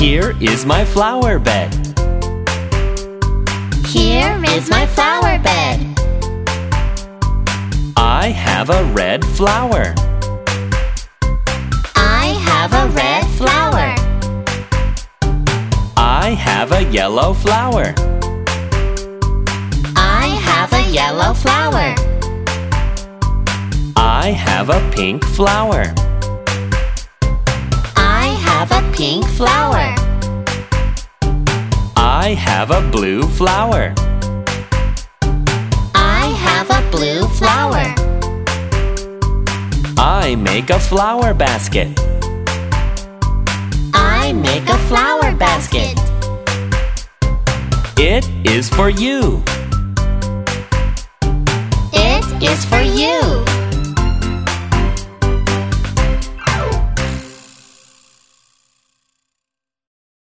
Here is my flower bed. Here is my flower bed. I have a red flower. I have a red flower. I have a yellow flower. I have a yellow flower. I have a pink flower. I have a pink flower. I have a blue flower. I have a blue flower. I make a flower basket. I make a flower basket. It is for you. It is for you.